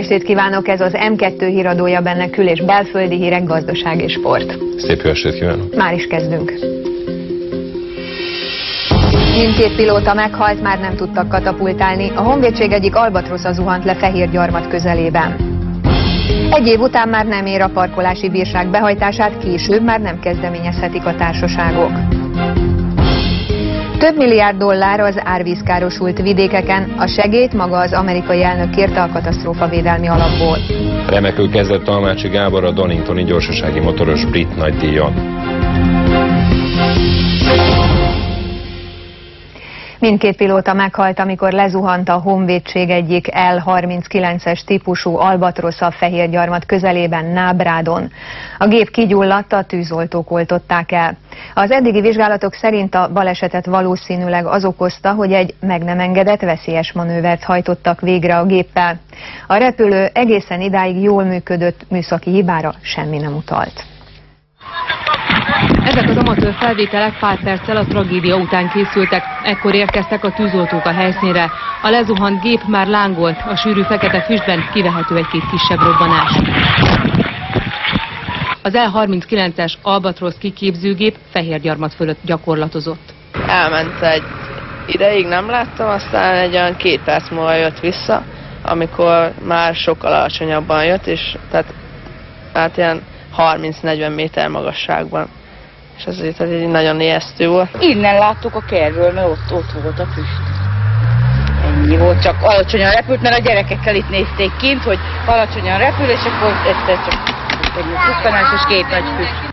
estét kívánok, ez az M2 híradója, benne kül- és belföldi hírek, gazdaság és sport. Szép jó estét kívánok! Már is kezdünk. Mindkét pilóta meghalt, már nem tudtak katapultálni. A honvédség egyik albatrosza zuhant le Fehérgyarmat közelében. Egy év után már nem ér a parkolási bírság behajtását, később már nem kezdeményezhetik a társaságok. Több milliárd dollár az árvízkárosult vidékeken, a segélyt maga az amerikai elnök kérte a katasztrófavédelmi alapból. Remekül kezdett Talmácsi Gábor a Doningtoni gyorsasági motoros brit nagydíjon. Mindkét pilóta meghalt, amikor lezuhant a honvédség egyik L-39-es típusú albatrosza Fehérgyarmat közelében, Nábrádon. A gép kigyulladt, a tűzoltók oltották el. Az eddigi vizsgálatok szerint a balesetet valószínűleg az okozta, hogy egy meg nem engedett veszélyes manővert hajtottak végre a géppel. A repülő egészen idáig jól működött, műszaki hibára semmi nem utalt. Ezek az amatőr felvételek pár perccel a tragédia után készültek. Ekkor érkeztek a tűzoltók a helyszínre. A lezuhant gép már lángolt, a sűrű fekete füstben kivehető egy-két kisebb robbanás. Az L-39-es Albatrosz kiképzőgép Fehérgyarmat fölött gyakorlatozott. Elment egy ideig, nem láttam, aztán egy olyan 2 perc múlva jött vissza, amikor már sokkal alacsonyabban jött, és tehát ilyen 30-40 méter magasságban. És azért egy nagyon ijesztő volt. Innen láttuk a kerről, mert ott volt a füst. Ennyi volt, csak alacsonyan repült, mert a gyerekekkel itt nézték kint, hogy alacsonyan repül, és akkor egyszer csak egy kukkanás és 2 nagy füst.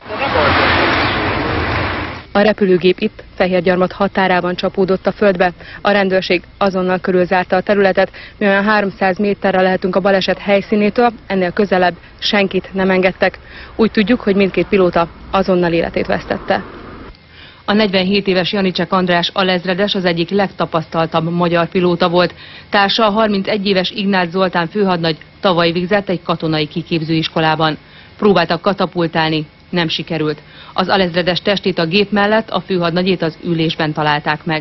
A repülőgép itt, Fehérgyarmat határában csapódott a földbe. A rendőrség azonnal körülzárta a területet, mi olyan 300 méterre lehetünk a baleset helyszínétől, ennél közelebb senkit nem engedtek. Úgy tudjuk, hogy mindkét pilóta azonnal életét vesztette. A 47 éves Janicsek András alezredes az egyik legtapasztaltabb magyar pilóta volt. Társa a 31 éves Ignác Zoltán főhadnagy tavaly végzett egy katonai kiképzőiskolában. Próbáltak katapultálni, nem sikerült. Az alezredes testét a gép mellett, a főhadnagyét az ülésben találták meg.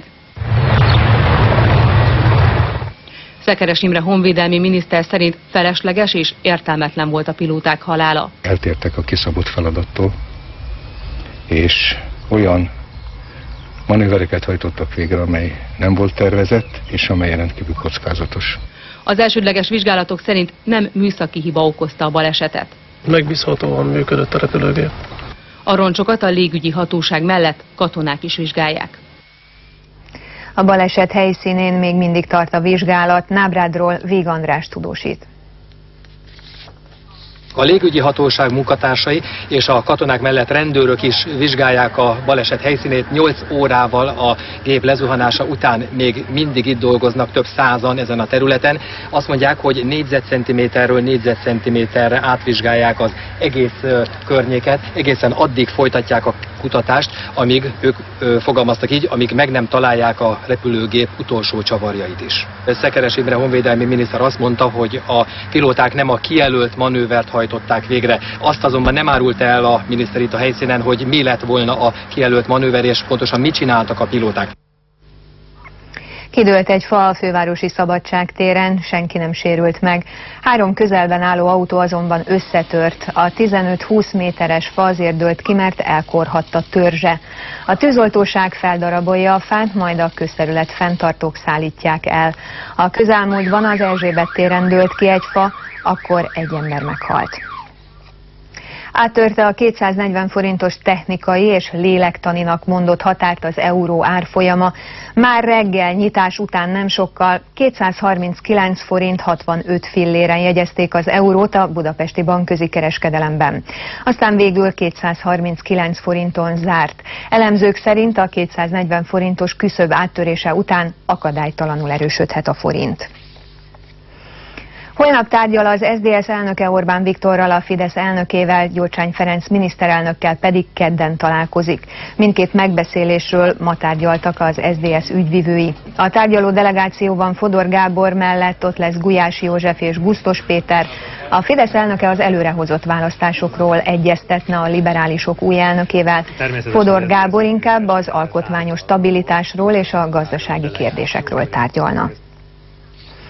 Szekeres Imre honvédelmi miniszter szerint felesleges és értelmetlen volt a pilóták halála. Eltértek a kiszabott feladattól, és olyan manővereket hajtottak végre, amely nem volt tervezett, és amely rendkívül kockázatos. Az elsődleges vizsgálatok szerint nem műszaki hiba okozta a balesetet. Megbízhatóan működött a repülőgép. A roncsokat a légügyi hatóság mellett katonák is vizsgálják. A baleset helyszínén még mindig tart a vizsgálat, Nábrádról Vég András tudósít. A légügyi hatóság munkatársai és a katonák mellett rendőrök is vizsgálják a baleset helyszínét. 8 órával a gép lezuhanása után még mindig itt dolgoznak, több százan ezen a területen. Azt mondják, hogy négyzetcentiméterről négyzetcentiméterre átvizsgálják az egész környéket, egészen addig folytatják a kutatást, amíg ők fogalmaztak így, amíg meg nem találják a repülőgép utolsó csavarjait is. Szekeres Imre honvédelmi miniszter azt mondta, hogy a pilóták nem a kijelölt manővert hajtották végre. Azt azonban nem árulta el a miniszter itt a helyszínen, hogy mi lett volna a kijelölt manőver, és pontosan mit csináltak a pilóták. Kidőlt egy fa a fővárosi Szabadságtéren, senki nem sérült meg. 3 közelben álló autó azonban összetört. A 15-20 méteres fa azért dőlt ki, mert elkorhadt a törzse. A tűzoltóság feldarabolja a fát, majd a közterület fenntartók szállítják el. A közelmúltban az Erzsébet téren dőlt ki egy fa, akkor egy ember meghalt. Áttörte a 240 forintos technikai és lélektaninak mondott határt az euró árfolyama. Már reggel nyitás után nem sokkal 239 forint 65 filléren jegyezték az eurót a budapesti bankközi kereskedelemben. Aztán végül 239 forinton zárt. Elemzők szerint a 240 forintos küszöb áttörése után akadálytalanul erősödhet a forint. Holnap tárgyal az SZDSZ elnöke Orbán Viktorral, a Fidesz elnökével, Gyurcsány Ferenc miniszterelnökkel pedig kedden találkozik. Mindkét megbeszélésről ma tárgyaltak az SZDSZ ügyvivői. A tárgyaló delegációban Fodor Gábor mellett ott lesz Gulyás József és Gusztos Péter. A Fidesz elnöke az előrehozott választásokról egyeztetne a liberálisok új elnökével. Fodor Gábor inkább az alkotmányos stabilitásról és a gazdasági kérdésekről tárgyalna.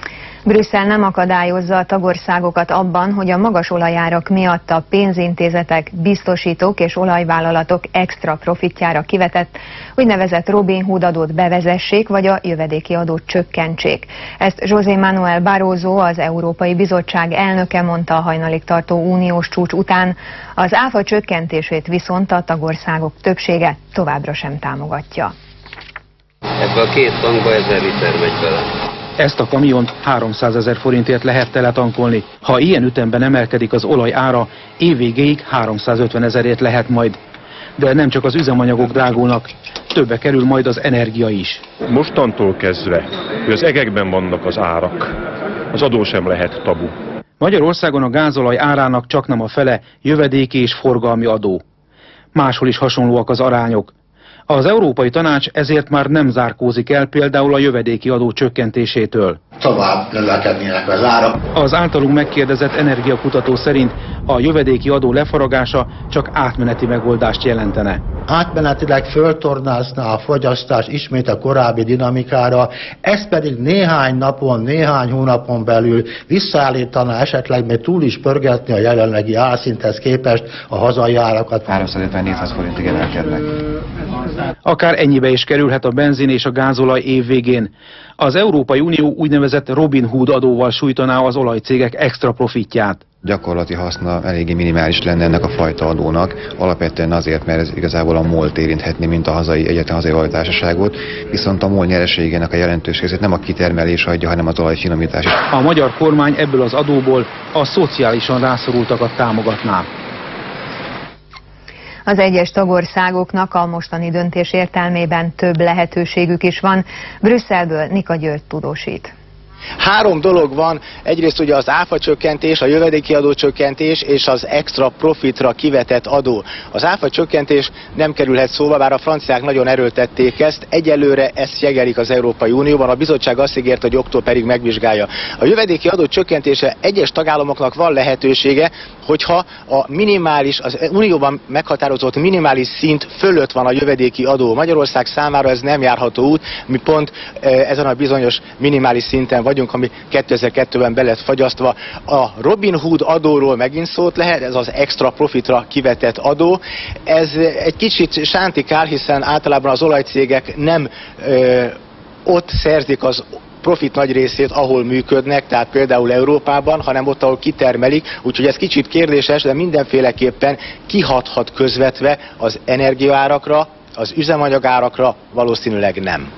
Brüsszel nem akadályozza a tagországokat abban, hogy a magas olajárak miatt a pénzintézetek, biztosítók és olajvállalatok extra profitjára kivetett úgynevezett Robin Hood adót bevezessék, vagy a jövedéki adót csökkentsék. Ezt José Manuel Barroso, az Európai Bizottság elnöke mondta a hajnalig tartó uniós csúcs után. Az áfa csökkentését viszont a tagországok többsége továbbra sem támogatja. Ebbe a két tankba 1000 liter megy bele. Ezt a kamiont 300 000 forintért lehet teletankolni. Ha ilyen ütemben emelkedik az olaj ára, évvégéig 350 000-ért lehet majd. De nem csak az üzemanyagok drágulnak, többe kerül majd az energia is. Mostantól kezdve, hogy az egekben vannak az árak, az adó sem lehet tabu. Magyarországon a gázolaj árának csaknem a fele jövedéki és forgalmi adó. Máshol is hasonlóak az arányok. Az Európai Tanács ezért már nem zárkózik el például a jövedéki adó csökkentésétől. Tovább növekednének az árak. Az általunk megkérdezett energiakutató szerint a jövedéki adó lefaragása csak átmeneti megoldást jelentene. Átmenetileg föltornázná a fogyasztás ismét a korábbi dinamikára, ez pedig néhány napon, néhány hónapon belül visszaállítaná, esetleg még túl is pörgetni a jelenlegi árszinthez képest a hazai árakat. 350-400 forintig emelkednek. Akár ennyibe is kerülhet a benzin és a gázolaj évvégén. Az Európai Unió úgynevezett Robin Hood adóval sújtaná az olajcégek extra profitját. Gyakorlati haszna eléggé minimális lenne ennek a fajta adónak, alapvetően azért, mert ez igazából a MOL-t érinthetné, mint a egyetlen hazai olajtársaságot, viszont a MOL nyereségének a jelentős részét nem a kitermelés adja, hanem az olajfinomítás is. A magyar kormány ebből az adóból a szociálisan rászorultakat támogatná. Az egyes tagországoknak a mostani döntés értelmében több lehetőségük is van. Brüsszelből Nika György tudósít. 3 dolog van, egyrészt ugye az áfa csökkentés, a jövedéki adó csökkentés és az extra profitra kivetett adó. Az áfa csökkentés nem kerülhet szóba, bár a franciák nagyon erőltették ezt, egyelőre ezt jegelik az Európai Unióban, a bizottság azt ígérte, hogy októberig megvizsgálja. A jövedéki adó csökkentése egyes tagállamoknak van lehetősége, hogyha a minimális, az unióban meghatározott minimális szint fölött van a jövedéki adó. Magyarország számára ez nem járható út, mi pont ezen a bizonyos minimális szinten vagyunk, ami 2002-ben be lett fagyasztva. A Robin Hood adóról megint szót lehet, ez az extra profitra kivetett adó. Ez egy kicsit sántikár, hiszen általában az olajcégek nem ott szerzik az profit nagy részét, ahol működnek, tehát például Európában, hanem ott, ahol kitermelik, úgyhogy ez kicsit kérdéses, de mindenféleképpen kihathat közvetve az energiaárakra, az üzemanyagárakra, valószínűleg nem.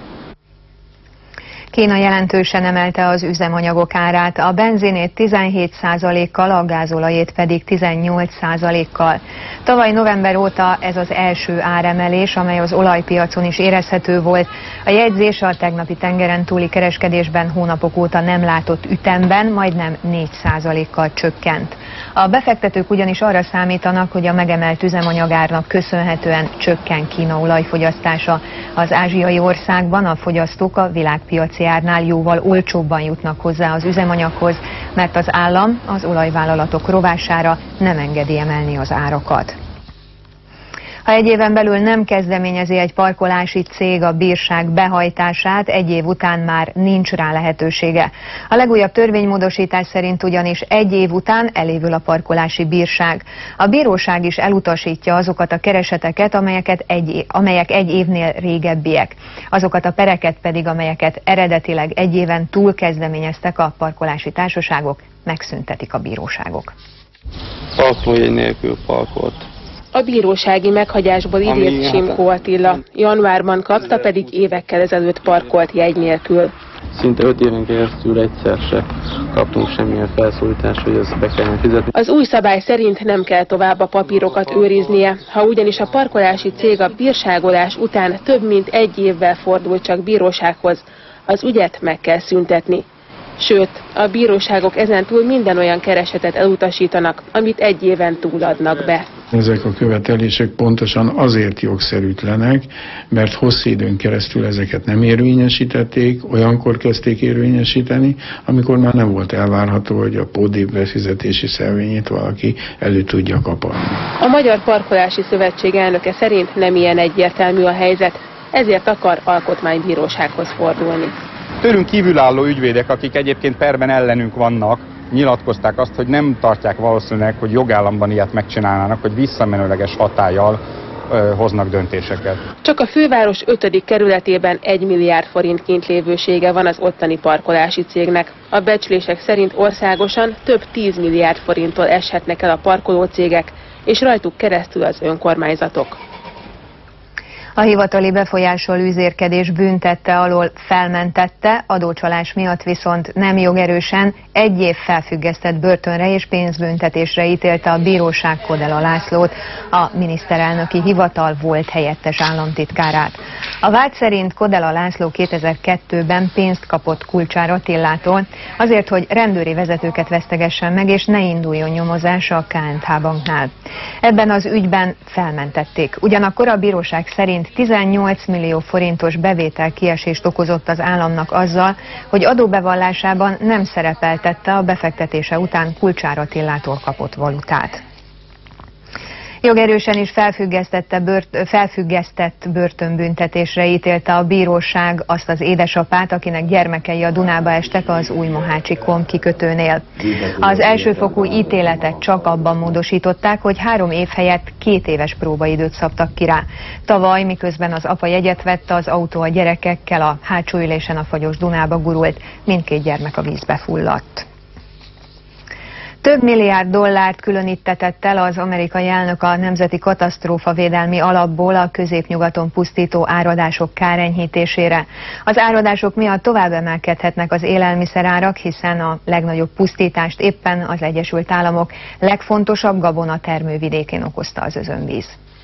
Kína jelentősen emelte az üzemanyagok árát, a benzinét 17%-kal, a gázolajét pedig 18%-kal. Tavaly november óta ez az első áremelés, amely az olajpiacon is érezhető volt. A jegyzés a tegnapi tengeren túli kereskedésben hónapok óta nem látott ütemben, majdnem 4%-kal csökkent. A befektetők ugyanis arra számítanak, hogy a megemelt üzemanyagárnak köszönhetően csökken Kína olajfogyasztása. Az ázsiai országban a fogyasztók a világpiaci árnál jóval olcsóbban jutnak hozzá az üzemanyaghoz, mert az állam az olajvállalatok rovására nem engedi emelni az árakat. Ha egy éven belül nem kezdeményezi egy parkolási cég a bírság behajtását, egy év után már nincs rá lehetősége. A legújabb törvénymódosítás szerint ugyanis egy év után elévül a parkolási bírság. A bíróság is elutasítja azokat a kereseteket, amelyek egy évnél régebbiek. Azokat a pereket pedig, amelyeket eredetileg egy éven túl kezdeményeztek a parkolási társaságok, megszüntetik a bíróságok. Parkolójegy nélkül parkolt. A bírósági meghagyásból idéz Simkó Attila. Januárban kapta, pedig évekkel ezelőtt parkolt jegy nélkül. Szinte 5 éven keresztül egyszer se kaptunk semmilyen felszólítást, hogy ezt be kellene fizetni. Az új szabály szerint nem kell tovább a papírokat őriznie. Ha ugyanis a parkolási cég a bírságolás után több mint egy évvel fordul csak bírósághoz, az ügyet meg kell szüntetni. Sőt, a bíróságok ezentúl minden olyan keresetet elutasítanak, amit egy éven túl adnak be. Ezek a követelések pontosan azért jogszerűtlenek, mert hosszú időn keresztül ezeket nem érvényesítették, olyankor kezdték érvényesíteni, amikor már nem volt elvárható, hogy a pótdíj befizetési szelvényét valaki elő tudja kaparni. A Magyar Parkolási Szövetség elnöke szerint nem ilyen egyértelmű a helyzet, ezért akar alkotmánybírósághoz fordulni. Tőlünk kívülálló ügyvédek, akik egyébként perben ellenünk vannak, nyilatkozták azt, hogy nem tartják valószínűleg, hogy jogállamban ilyet megcsinálnának, hogy visszamenőleges hatállyal hoznak döntéseket. Csak a főváros 5. kerületében 1 milliárd forint kintlévősége van az ottani parkolási cégnek. A becslések szerint országosan több 10 milliárd forinttól eshetnek el a parkolócégek, és rajtuk keresztül az önkormányzatok. A hivatali befolyással üzérkedés büntette alól felmentette, adócsalás miatt viszont nem jogerősen 1 év felfüggesztett börtönre és pénzbüntetésre ítélte a bíróság Kodela Lászlót, a miniszterelnöki hivatal volt helyettes államtitkárát. A vád szerint Kodela László 2002-ben pénzt kapott Kulcsár Attilától azért, hogy rendőri vezetőket vesztegessen meg és ne induljon nyomozás a KNH banknál. Ebben az ügyben felmentették. Ugyanakkor a bíróság szerint 18 millió forintos bevételkiesést okozott az államnak azzal, hogy adóbevallásában nem szerepeltette a befektetése után Kulcsár Attilától kapott valutát. Jogerősen is felfüggesztett börtönbüntetésre ítélte a bíróság azt az édesapát, akinek gyermekei a Dunába estek az Újmohácsi Kom kikötőnél. Az elsőfokú ítéletet csak abban módosították, hogy 3 év helyett 2 éves próbaidőt szabtak ki rá. Tavaly, miközben az apa jegyet vett, az autó a gyerekekkel a hátsó ülésen a fagyos Dunába gurult, mindkét gyermek a vízbe fulladt. Több milliárd dollárt különítetett el az amerikai elnök a Nemzeti Katasztrófavédelmi Alapból a középnyugaton pusztító áradások kárenyhítésére. Az áradások miatt tovább emelkedhetnek az élelmiszerárak, hiszen a legnagyobb pusztítást éppen az Egyesült Államok legfontosabb gabonatermővidékén okozta az özönvíz.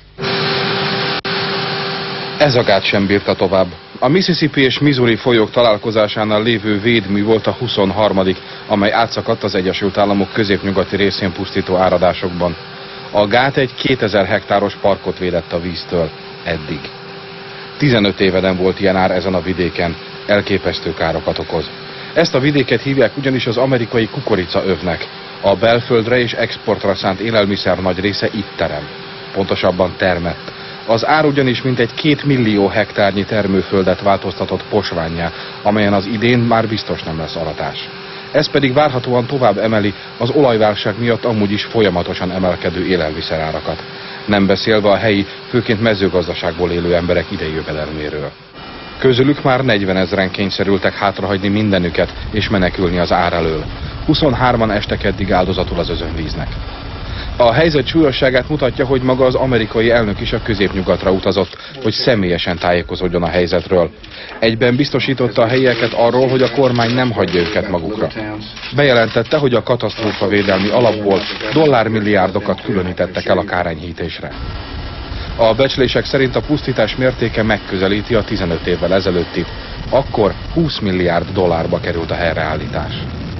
Ez a gát sem bírta tovább. A Mississippi és Missouri folyók találkozásánál lévő védmű volt a 23., amely átszakadt az Egyesült Államok középnyugati részén pusztító áradásokban. A gát egy 2000 hektáros parkot védett a víztől. Eddig. 15 éve nem volt ilyen ár ezen a vidéken. Elképesztő károkat okoz. Ezt a vidéket hívják ugyanis az amerikai kukoricaövnek. A belföldre és exportra szánt élelmiszer nagy része itt terem. Pontosabban termett. Az ár ugyanis mintegy 2 millió hektárnyi termőföldet változtatott posvánnyá, amelyen az idén már biztos nem lesz aratás. Ez pedig várhatóan tovább emeli az olajválság miatt amúgy is folyamatosan emelkedő élelmiszerárakat. Nem beszélve a helyi, főként mezőgazdaságból élő emberek idei jövedelméről. Közülük már 40 000-en kényszerültek hátrahagyni mindenüket és menekülni az ár elől. 23-an estek eddig áldozatul az özönvíznek. A helyzet súlyosságát mutatja, hogy maga az amerikai elnök is a középnyugatra utazott, hogy személyesen tájékozódjon a helyzetről. Egyben biztosította a helyieket arról, hogy a kormány nem hagyja őket magukra. Bejelentette, hogy a katasztrófavédelmi alapból dollármilliárdokat különítettek el a kárenyhítésre. A becslések szerint a pusztítás mértéke megközelíti a 15 évvel ezelőttit. Akkor 20 milliárd dollárba került a helyreállítás.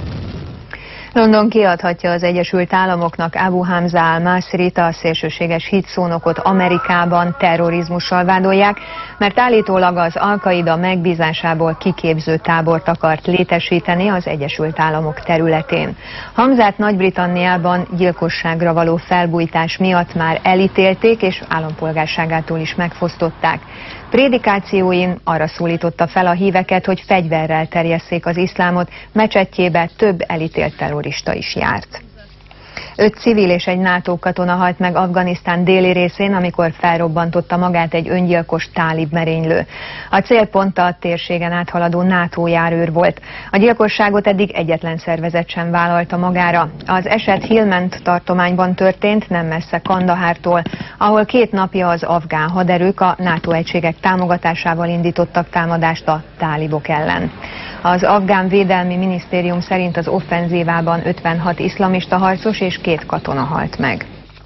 London kiadhatja az Egyesült Államoknak Abu Hamza al-Masrit, a szélsőséges hitszónokot Amerikában terrorizmussal vádolják, mert állítólag az Al-Qaida megbízásából kiképző tábort akart létesíteni az Egyesült Államok területén. Hamzát Nagy-Britanniában gyilkosságra való felbujtás miatt már elítélték, és állampolgárságától is megfosztották. Prédikációin arra szólította fel a híveket, hogy fegyverrel terjesszék az iszlámot, mecsetjébe több elítélt terrorista is járt. 5 civil és egy NATO katona halt meg Afganisztán déli részén, amikor felrobbantotta magát egy öngyilkos tálib merénylő. A célpont a térségen áthaladó NATO járőr volt. A gyilkosságot eddig egyetlen szervezet sem vállalta magára. Az eset Helmand tartományban történt, nem messze Kandahártól, ahol 2 napja az afgán haderők a NATO egységek támogatásával indítottak támadást a tálibok ellen. Az afgán védelmi minisztérium szerint az offenzívában 56 iszlamista harcos és 2 katona halt meg.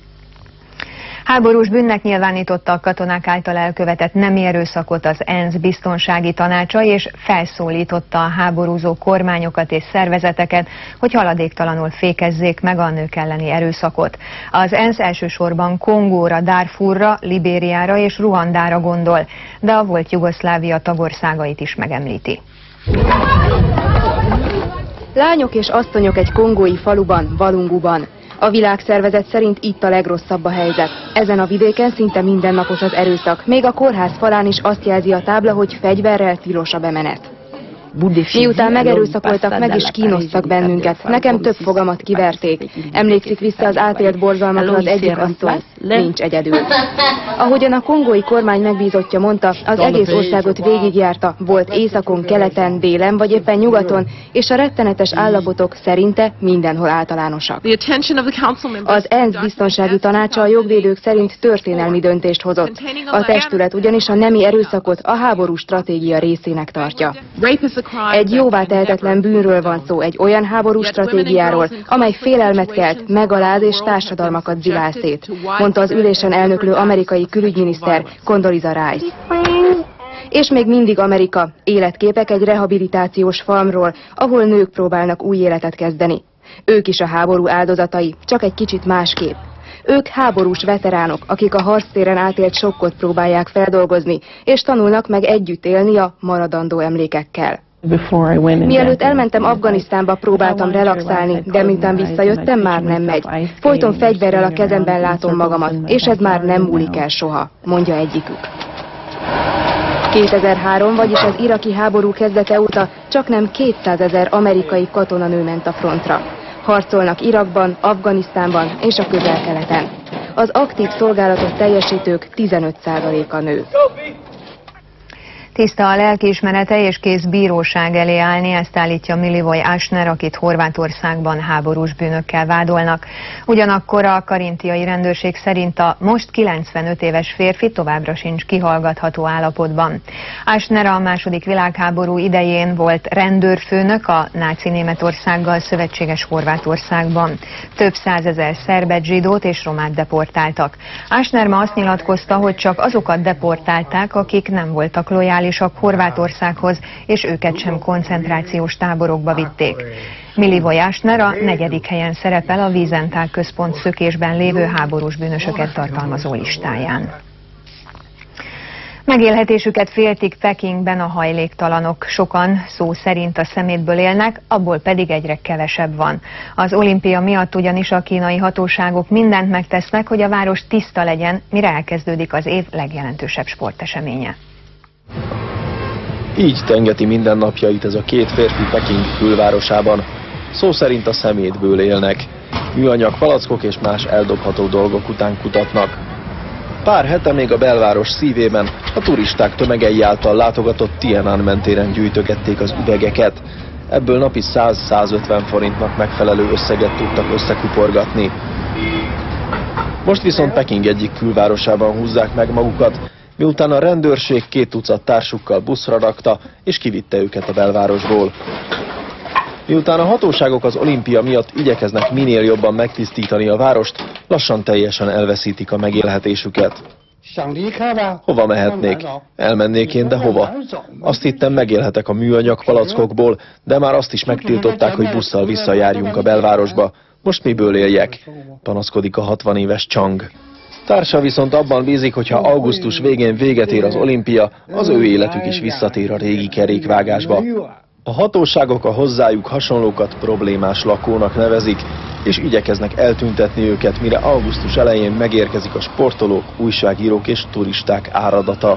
Háborús bűnnek nyilvánította a katonák által elkövetett nemi erőszakot az ENSZ biztonsági tanácsa, és felszólította a háborúzó kormányokat és szervezeteket, hogy haladéktalanul fékezzék meg a nők elleni erőszakot. Az ENSZ elsősorban Kongóra, Darfurra, Libériára és Ruandára gondol, de a volt Jugoszlávia tagországait is megemlíti. Lányok és asszonyok egy kongói faluban, Walunguban. A világszervezet szerint itt a legrosszabb a helyzet. Ezen a vidéken szinte mindennapos az erőszak, még a kórház falán is azt jelzi a tábla, hogy fegyverrel tilos a bemenet. Miután megerőszakoltak, meg is kínoztak bennünket. Nekem több fogamat kiverték. Emlékszik vissza az átélt borzalmakra az egyik asszony. Nincs egyedül. Ahogyan a kongói kormány megbízottja mondta, az egész országot végigjárta, volt északon, keleten, délen vagy éppen nyugaton, és a rettenetes állapotok szerinte mindenhol általánosak. Az ENSZ biztonsági tanácsa a jogvédők szerint történelmi döntést hozott. A testület ugyanis a nemi erőszakot a háború stratégia részének tartja. Egy jóvá tehetetlen bűnről van szó, egy olyan háború stratégiáról, amely félelmet kelt, megaláz és társadalmakat zilál szét, mondta az ülésen elnöklő amerikai külügyminiszter Condoleezza Rice. És még mindig Amerika, életképek egy rehabilitációs farmról, ahol nők próbálnak új életet kezdeni. Ők is a háború áldozatai, csak egy kicsit másképp. Ők háborús veteránok, akik a harctéren átélt sokkot próbálják feldolgozni, és tanulnak meg együtt élni a maradandó emlékekkel. Mielőtt elmentem Afganisztánba, próbáltam relaxálni, de miután visszajöttem, már nem megy. Folyton fegyverrel a kezemben látom magamat, és ez már nem múlik el soha, mondja egyikük. 2003, vagyis az iraki háború kezdete óta csaknem 200 000 amerikai katonanő ment a frontra. Harcolnak Irakban, Afganisztánban és a Közel-Keleten. Az aktív szolgálatot teljesítők 15%-a nő. Tiszta a lelkiismerete és kész bíróság elé állni, ezt állítja Milivoje Asner, akit Horvátországban háborús bűnökkel vádolnak. Ugyanakkor a karintiai rendőrség szerint a most 95 éves férfi továbbra sincs kihallgatható állapotban. Asner a II. Világháború idején volt rendőrfőnök a náci Németországgal szövetséges Horvátországban. Több százezer szerbet, zsidót és romát deportáltak. Asner ma azt nyilatkozta, hogy csak azokat deportálták, akik nem voltak lojálisak Horvátországhoz, és őket sem koncentrációs táborokba vitték. Milivoje Asner a 4. helyen szerepel a Wiesenthal központ szökésben lévő háborús bűnösöket tartalmazó listáján. Megélhetésüket féltik Pekingben a hajléktalanok. Sokan szó szerint a szemétből élnek, abból pedig egyre kevesebb van. Az olimpia miatt ugyanis a kínai hatóságok mindent megtesznek, hogy a város tiszta legyen, mire elkezdődik az év legjelentősebb sporteseménye. Így tengeti mindennapjait ez a két férfi Peking külvárosában. Szó szerint a szemétből élnek. Műanyag palackok és más eldobható dolgok után kutatnak. Pár hete még a belváros szívében a turisták tömegei által látogatott Tiananmen téren gyűjtögették az üvegeket. Ebből napi 100-150 forintnak megfelelő összeget tudtak összekuporgatni. Most viszont Peking egyik külvárosában húzzák meg magukat, miután a rendőrség 2 tucat társukkal buszra rakta, és kivitte őket a belvárosból. Miután a hatóságok az olimpia miatt igyekeznek minél jobban megtisztítani a várost, lassan teljesen elveszítik a megélhetésüket. Hova mehetnék? Elmennék én, de hova? Azt hittem, megélhetek a műanyag palackokból, de már azt is megtiltották, hogy busszal visszajárjunk a belvárosba. Most miből éljek? Panaszkodik a 60 éves Chang. Társa viszont abban bízik, hogy ha augusztus végén véget ér az olimpia, az ő életük is visszatér a régi kerékvágásba. A hatóságok a hozzájuk hasonlókat problémás lakónak nevezik, és igyekeznek eltüntetni őket, mire augusztus elején megérkezik a sportolók, újságírók és turisták áradata.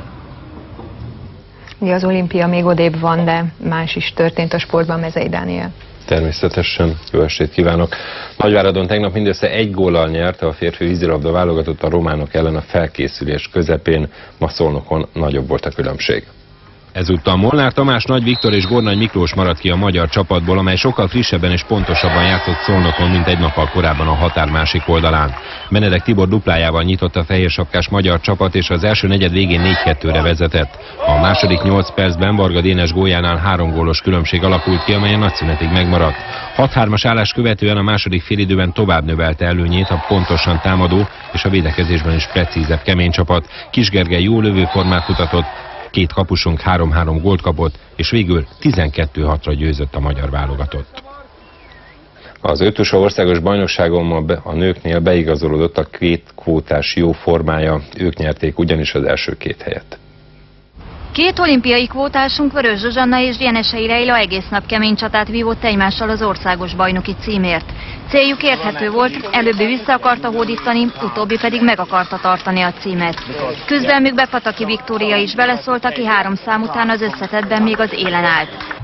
Az olimpia még odébb van, de más is történt a sportban, Mezei Dániel. Természetesen jó estét kívánok! Nagyváradon tegnap mindössze 1 góllal nyerte a férfi vízilabda válogatott a románok ellen a felkészülés közepén, ma Szolnokon nagyobb volt a különbség. Ezúttal Molnár Tamás, Nagy Viktor és Gornay Miklós maradt ki a magyar csapatból, amely sokkal frissebben és pontosabban játszott Szolnokon, mint egy nappal korábban a határ másik oldalán. Benedek Tibor duplájával nyitott a fehérsapkás magyar csapat, és az első negyed végén 4-2-re vezetett. A második 8 percben Varga Dénes góljánál 3 gólos különbség alakult ki, amely a nagyszünetig megmaradt. 6-3-as állás követően a második félidőben tovább növelte előnyét a pontosan támadó és a védekezésben is precízebb kemény csapat. Kis Gergely jó lövőformát mutatott, 2 kapusunk 3-3 gólt kapott, és végül 12-6-ra győzött a magyar válogatott. Az 5-ös országos bajnokságon a nőknél beigazolódott a 2 kvótás jó formája, ők nyerték ugyanis az első 2 helyet. 2 olimpiai kvótásunk, Vörös Zsuzsanna és Jenesei Rejla egész nap kemény csatát vívott egymással az országos bajnoki címért. Céljuk érthető volt, előbbi vissza akarta hódítani, utóbbi pedig meg akarta tartani a címet. Küzdelmükbe Pataki Viktória is beleszólt, aki 3 szám után az összetettben még az élen állt.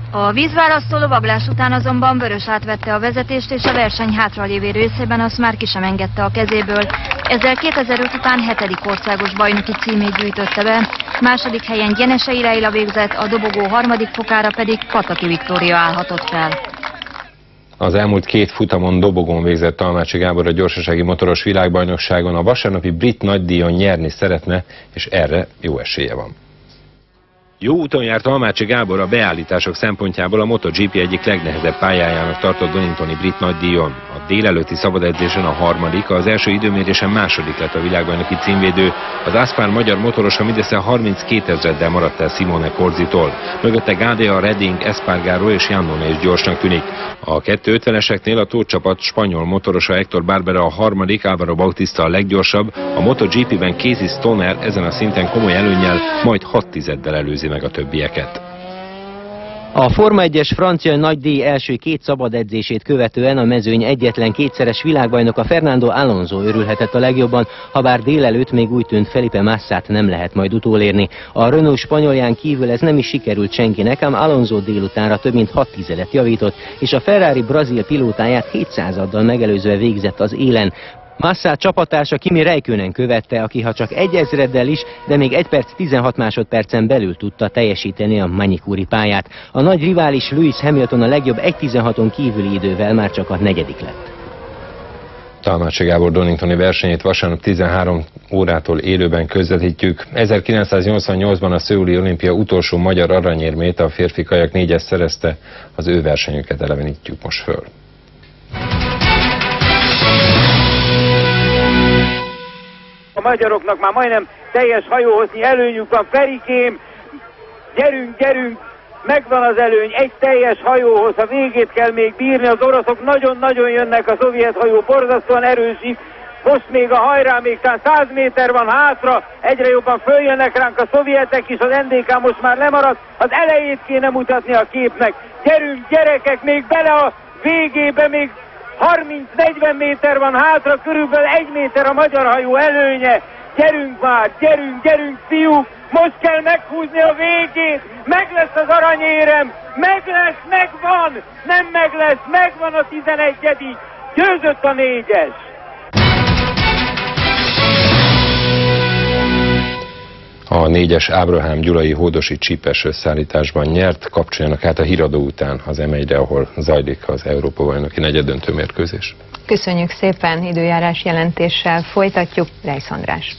A vízválasztó lovaglás után azonban Vörös átvette a vezetést, és a verseny hátralévő részében azt már ki sem engedte a kezéből. Ezzel 2005 után 7. országos bajnoki címét gyűjtötte be. Második helyen Gyenesei Leila végzett, a dobogó harmadik fokára pedig Pataki Viktória állhatott fel. Az elmúlt 2 futamon dobogón végzett Talmácsi Gábor a gyorsasági motoros világbajnokságon, a vasárnapi brit nagydíjon nyerni szeretne, és erre jó esélye van. Jó úton járt Talmácsi Gábor a beállítások szempontjából a MotoGP egyik legnehezebb pályájának tartott doningtoni brit nagydíjon. A délelőtti szabadedzésen a harmadik, az első időmérésen második lett a világbajnoki címvédő. Az Aspar magyar motorosa mindössze 32 000-del maradt el Simone Corzitól. Mögötte Gádea, Redding, Espargaró és Iannone is gyorsnak tűnik. A 250-eseknél a Tour csapat spanyol motorosa Héctor Barbera a harmadik, Álvaro Bautista a leggyorsabb, a MotoGP-ben Casey Stoner ezen a szinten komoly előnnyel majd 6/10-del előzi meg a többieket. A Forma 1-es francia nagydíj első 2 szabad edzését követően a mezőny egyetlen 2-szeres világbajnoka Fernando Alonso örülhetett a legjobban, habár délelőtt még úgy tűnt Felipe Massát nem lehet majd utolérni. A Renault spanyolján kívül ez nem is sikerült senkinek, ám Alonso délutánra több mint 6/10-et javított, és a Ferrari brazil pilótáját 700-addal megelőzve végzett az élen. Massát csapattársa Kimi Räikkönen követte, aki ha csak 1000-del is, de még 1 perc 16 másodpercen belül tudta teljesíteni a manicuri pályát. A nagy rivális Lewis Hamilton a legjobb 1:16-on kívüli idővel már csak a 4. lett. Talmácsi Gábor doningtoni versenyét vasárnap 13 órától élőben közvetítjük. 1988-ban a szöuli olimpia utolsó magyar aranyérmét, a férfi kajak 4-es szerezte, az ő versenyüket elevenítjük most föl. A magyaroknak már majdnem teljes hajóhozni előnyük van. Ferikém, gyerünk, gyerünk, megvan az előny, egy teljes hajóhoz, a végét kell még bírni, az oroszok nagyon-nagyon jönnek, a szovjet hajó borzasztóan erősít, most még a hajrá, még talán 100 méter van hátra, egyre jobban följönnek ránk a szovjetek is, az NDK most már lemarad, az elejét kéne mutatni a képnek. Gyerünk gyerekek, még bele a végébe, még 30-40 méter van hátra, körülbelül 1 méter a magyar hajó előnye. Gyerünk már, gyerünk, gyerünk fiúk, most kell meghúzni a végét, meg lesz az aranyérem, meg lesz, megvan, nem meg lesz, megvan a 11. Győzött a 4-es. A 4-es Ábrahám Gyulai hódosi csípes összeállításban nyert, kapcsoljanak át a híradó után az M1-re, ahol zajlik az Európa-bajnoki negyeddöntő mérkőzés. Köszönjük szépen, időjárás jelentéssel folytatjuk, Reisz András.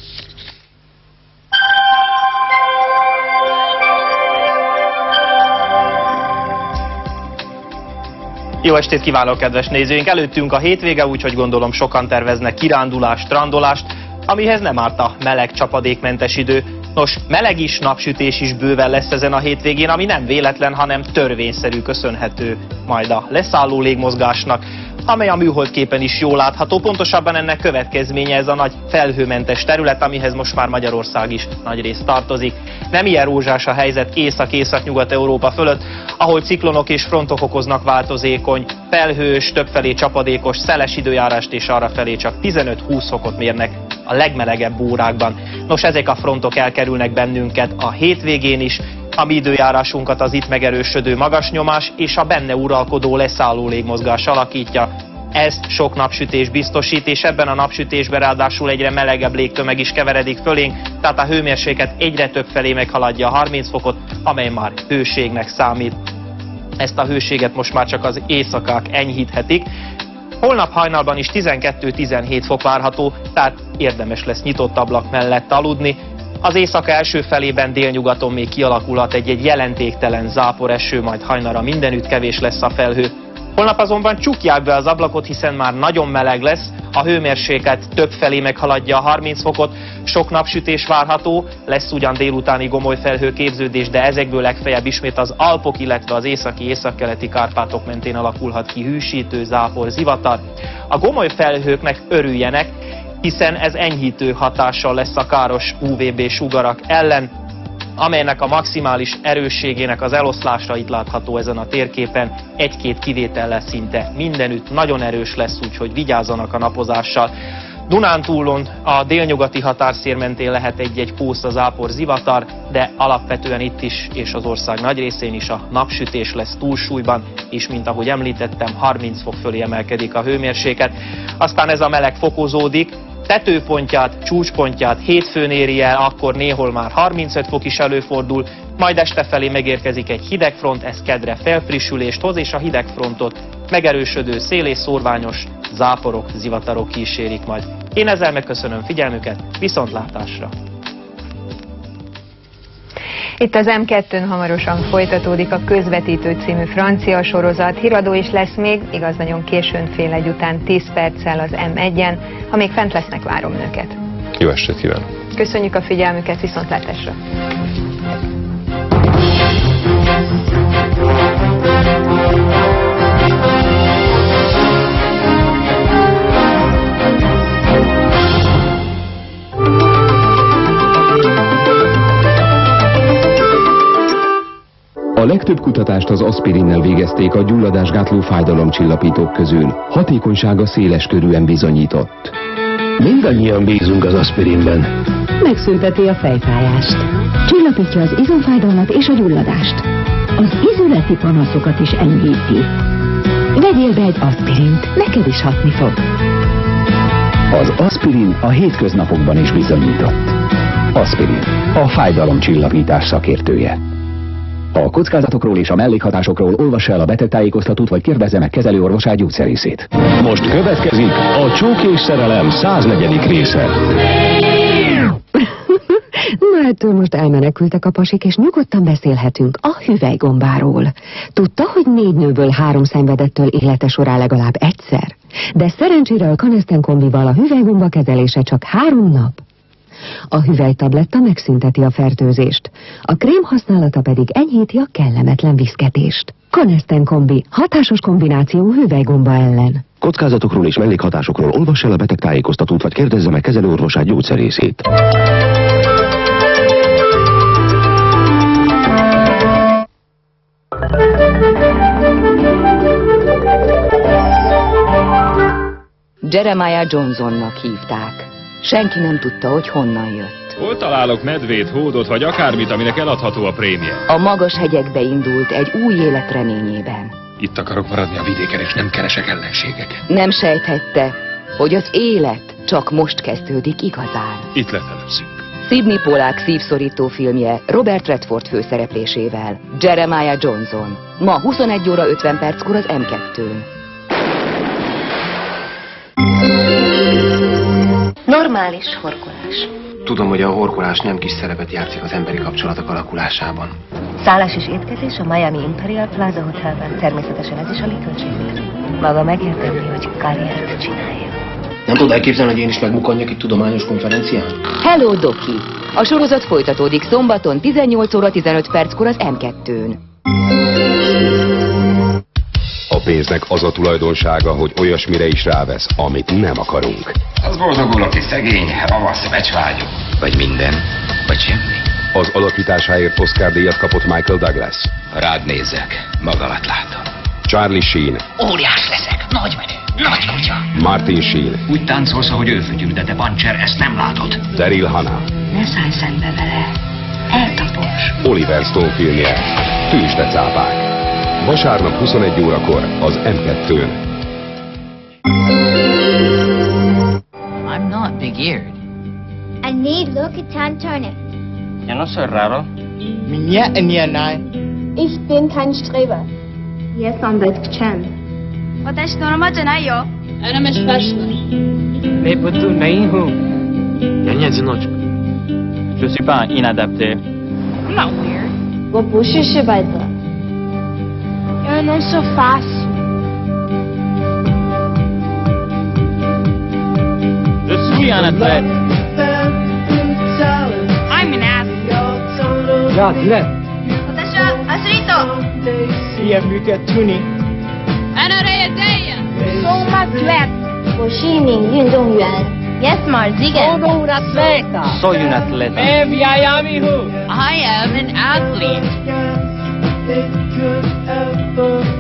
Jó estét kívánok, kedves nézőink! Előttünk a hétvége, úgyhogy gondolom sokan terveznek kirándulást, strandolást, amihez nem árt a meleg, csapadékmentes idő. Nos, meleg is, napsütés is bőven lesz ezen a hétvégén, ami nem véletlen, hanem törvényszerű, köszönhető majd a leszálló légmozgásnak, amely a műholdképen is jól látható. Pontosabban ennek következménye ez a nagy felhőmentes terület, amihez most már Magyarország is nagyrészt tartozik. Nem ilyen rózsás a helyzet Észak-Észak-Nyugat-Európa fölött, ahol ciklonok és frontok okoznak változékony, felhős, többfelé csapadékos, szeles időjárást, és arrafelé csak 15-20 fokot mérnek a legmelegebb órákban. Nos, ezek a frontok elkerülnek bennünket a hétvégén is, a mi időjárásunkat az itt megerősödő magas nyomás és a benne uralkodó leszálló légmozgás alakítja. Ez sok napsütés biztosít, és ebben a napsütésben ráadásul egyre melegebb légtömeg is keveredik fölénk, tehát a hőmérséklet egyre több felé meghaladja a 30 fokot, amely már hőségnek számít. Ezt a hőséget most már csak az éjszakák enyhíthetik. Holnap hajnalban is 12-17 fok várható, tehát érdemes lesz nyitott ablak mellett aludni. Az éjszaka első felében délnyugaton még kialakulhat egy jelentéktelen záporeső, majd hajnalra mindenütt kevés lesz a felhő. Holnap azonban csukják be az ablakot, hiszen már nagyon meleg lesz, a hőmérséklet több felé meghaladja a 30 fokot, sok napsütés várható, lesz ugyan délutáni gomoly felhőképződés, de ezekből legfeljebb ismét az Alpok, illetve az északi északkeleti Kárpátok mentén alakulhat ki hűsítő zápor, zivatar. A gomoly felhőknek örüljenek, hiszen ez enyhítő hatással lesz a káros UVB sugarak ellen, amelynek a maximális erősségének az eloszlása itt látható ezen a térképen, egy-két kivétellel szinte mindenütt nagyon erős lesz, úgyhogy vigyázzanak a napozással. Dunántúlon a délnyugati határszél mentén lehet egy-egy pósza, zápor, zivatar, de alapvetően itt is és az ország nagy részén is a napsütés lesz túlsúlyban, és mint ahogy említettem, 30 fok fölé emelkedik a hőmérséklet. Aztán ez a meleg fokozódik, tetőpontját, csúcspontját hétfőn éri el, akkor néhol már 35 fok is előfordul, majd este felé megérkezik egy hidegfront, ez kedre felfrissülést hoz, és a hidegfrontot megerősödő szél és szórványos záporok, zivatarok kísérik majd. Én ezzel megköszönöm figyelmüket, viszontlátásra! Itt az M2-n hamarosan folytatódik a Közvetítő című francia sorozat. Híradó is lesz még, igaz nagyon későn, fél egy után 10 perccel az M1-en. Ha még fent lesznek, várom önöket. Jó estét kívánok! Köszönjük a figyelmüket, viszontlátásra! A legtöbb kutatást az aspirinnel végezték a gyulladásgátló fájdalomcsillapítók közül. Hatékonysága széleskörűen bizonyított. Mindannyian bízunk az aspirinben. Megszünteti a fejfájást. Csillapítja az izomfájdalmat és a gyulladást. Az izületi panaszokat is enyhíti. Vegyél be egy aspirint, neked is hatni fog. Az aspirin a hétköznapokban is bizonyított. Aspirin, a fájdalomcsillapítás szakértője. A kockázatokról és a mellékhatásokról olvassa el a betegtájékoztatót, vagy kérdezze meg kezelőorvosát, gyógyszerészét. Most következik a Csók és szerelem 104. része. Na, ettől most elmenekültek a pasik, és nyugodtan beszélhetünk a hüvelygombáról. Tudta, hogy 4 nőből 3 szenvedettől élete során legalább egyszer? De szerencsére a Canesten kombival a hüvelygomba kezelése csak 3 nap. A hüvelytabletta megszünteti a fertőzést, a krém használata pedig enyhíti a kellemetlen viszketést. Canesten kombi, hatásos kombináció hüvelygomba ellen. Kockázatokról és mellékhatásokról olvassa el a betegtájékoztatót, vagy kérdezze meg kezelőorvosát, gyógyszerészét. Jeremiah Johnsonnak hívták. Senki nem tudta, hogy honnan jött. Hol találok medvét, hódot, vagy akármit, aminek eladható a prémje? A magas hegyekbe indult egy új élet reményében. Itt akarok maradni a vidéken, és nem keresek ellenségeket. Nem sejthette, hogy az élet csak most kezdődik igazán. Itt letelepszünk. Sidney Pollack szívszorító filmje Robert Redford főszereplésével. Jeremiah Johnson. Ma 21 óra 50 perckor az M2-n. Normális horkolás. Tudom, hogy a horkolás nem kis szerepet játszik az emberi kapcsolatok alakulásában. Szállás és étkezés a Miami Imperial Plaza Hotelben. Természetesen ez is a költségét. Maga megérdemli, hogy karriert csinálja. Nem tudod elképzelni, hogy én is megbukkanjak itt tudományos konferencián? Hello, Doki! A sorozat folytatódik szombaton 18 óra 15 perckor az M2-n. A pénznek az a tulajdonsága, hogy olyasmire is rávesz, amit nem akarunk. Az boldogul, aki szegény, ravasz, becsvágyó. Vagy minden, vagy semmi. Az alakításáért Oscar-díjat kapott Michael Douglas. Rád nézek, magamat látom. Charlie Sheen. Óriás leszek, nagy menő, nagy kutya. Martin Sheen. Úgy táncolsz, ahogy ő fütyül, de te Puncher, ezt nem látod. Daryl Hannah. Ne szállj szembe vele. Eltapos. Oliver Stone filmje. Tüsdecápák. Vasárnap 21 órakor az M2-n. I'm not big-eared. I need Locutan turnip. Yo no soy raro. Ich bin kein Streber. Yes, I'm Chen. Watashi normal janai yo. أنا مش فاشلة. Mais Putu नहीं हूँ. Я не одиночка. Je suis pas inadapté. I'm not weird. 我不是失败者。Eu não sou fácil. Je suis un athlète. I'm an athlete. Я атлет. 私はアスリート。 Я Tuni. أنا رياضية. Sou uma atleta. 我是一名运动员。Yes, Marzigan. Sono un atleta. Soy un atleta. I am an athlete.